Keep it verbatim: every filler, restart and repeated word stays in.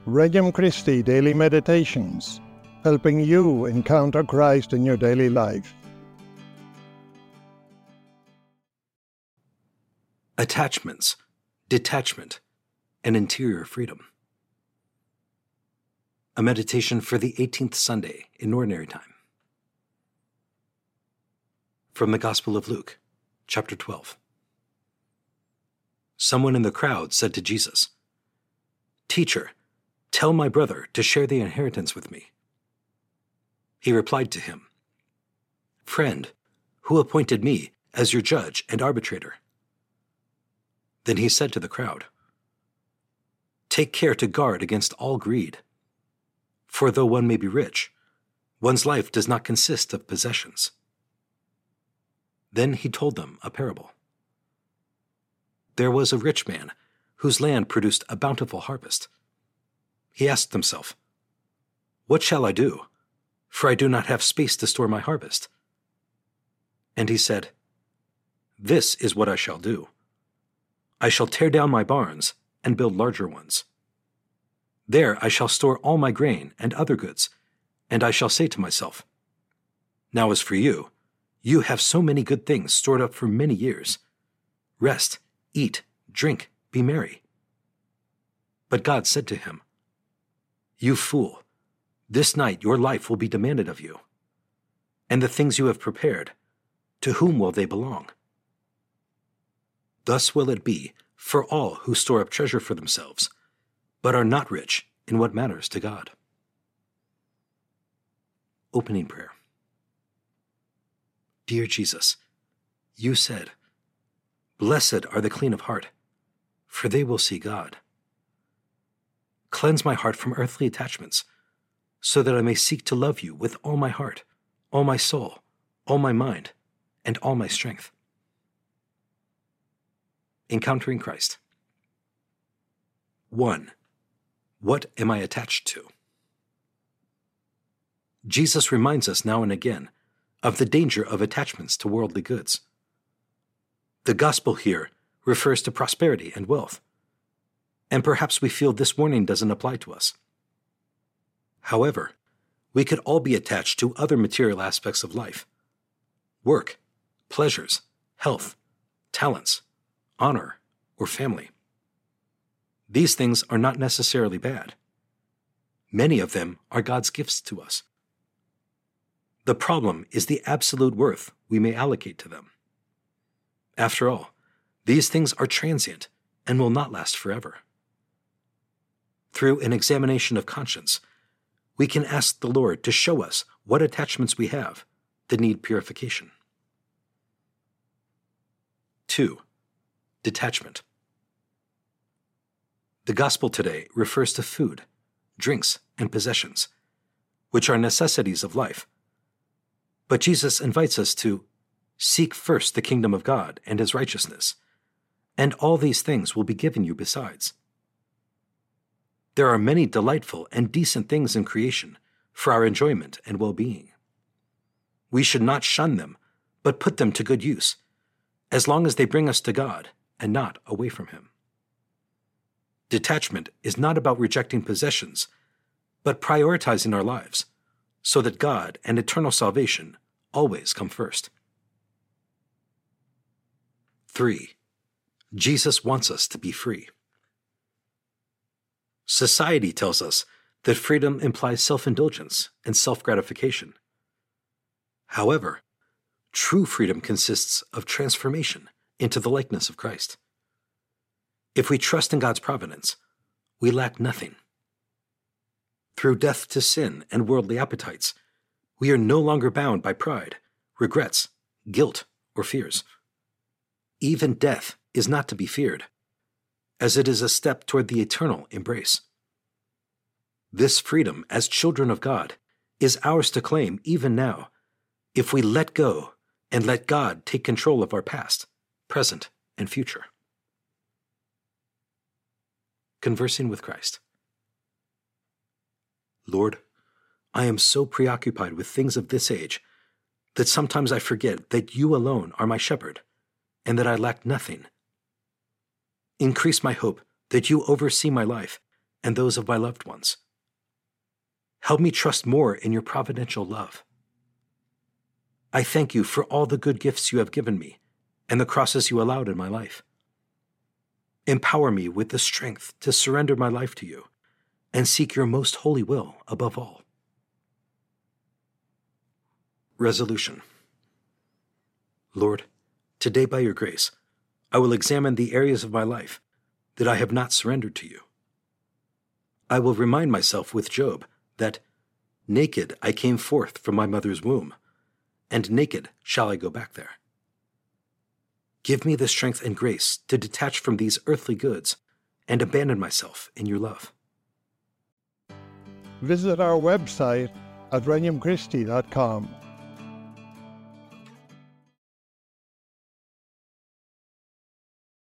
Regnum Christi Daily Meditations, helping you encounter Christ in your daily life. Attachments, detachment, and interior freedom. A meditation for the eighteenth Sunday in Ordinary Time. From the Gospel of Luke, chapter twelve. Someone in the crowd said to Jesus, "Teacher, tell my brother to share the inheritance with me." He replied to him, "Friend, who appointed me as your judge and arbitrator?" Then he said to the crowd, "Take care to guard against all greed. For though one may be rich, one's life does not consist of possessions." Then he told them a parable. There was a rich man whose land produced a bountiful harvest. He asked himself, "What shall I do? For I do not have space to store my harvest." And he said, "This is what I shall do. I shall tear down my barns and build larger ones. There I shall store all my grain and other goods, and I shall say to myself, 'Now as for you, you have so many good things stored up for many years. Rest, eat, drink, be merry.' But God said to him, 'You fool, this night your life will be demanded of you. And the things you have prepared, to whom will they belong?' Thus will it be for all who store up treasure for themselves, but are not rich in what matters to God." Opening Prayer. Dear Jesus, you said, "Blessed are the clean of heart, for they will see God." Cleanse my heart from earthly attachments, so that I may seek to love you with all my heart, all my soul, all my mind, and all my strength. Encountering Christ. one. What am I attached to? Jesus reminds us now and again of the danger of attachments to worldly goods. The gospel here refers to prosperity and wealth, and perhaps we feel this warning doesn't apply to us. However, we could all be attached to other material aspects of life: work, pleasures, health, talents, honor, or family. These things are not necessarily bad. Many of them are God's gifts to us. The problem is the absolute worth we may allocate to them. After all, these things are transient and will not last forever. Through an examination of conscience, we can ask the Lord to show us what attachments we have that need purification. two. Detachment. The gospel today refers to food, drinks, and possessions, which are necessities of life. But Jesus invites us to seek first the kingdom of God and his righteousness, and all these things will be given you besides. There are many delightful and decent things in creation for our enjoyment and well-being. We should not shun them, but put them to good use, as long as they bring us to God and not away from him. Detachment is not about rejecting possessions, but prioritizing our lives, so that God and eternal salvation always come first. three. Jesus wants us to be free. Society tells us that freedom implies self-indulgence and self-gratification. However, true freedom consists of transformation into the likeness of Christ. If we trust in God's providence, we lack nothing. Through death to sin and worldly appetites, we are no longer bound by pride, regrets, guilt, or fears. Even death is not to be feared, as it is a step toward the eternal embrace. This freedom as children of God is ours to claim even now, if we let go and let God take control of our past, present, and future. Conversing with Christ. Lord, I am so preoccupied with things of this age that sometimes I forget that you alone are my shepherd and that I lack nothing. Increase my hope that you oversee my life and those of my loved ones. Help me trust more in your providential love. I thank you for all the good gifts you have given me and the crosses you allowed in my life. Empower me with the strength to surrender my life to you and seek your most holy will above all. Resolution. Lord, today by your grace, I will examine the areas of my life that I have not surrendered to you. I will remind myself with Job that naked I came forth from my mother's womb, and naked shall I go back there. Give me the strength and grace to detach from these earthly goods and abandon myself in your love. Visit our website at regnum christi dot com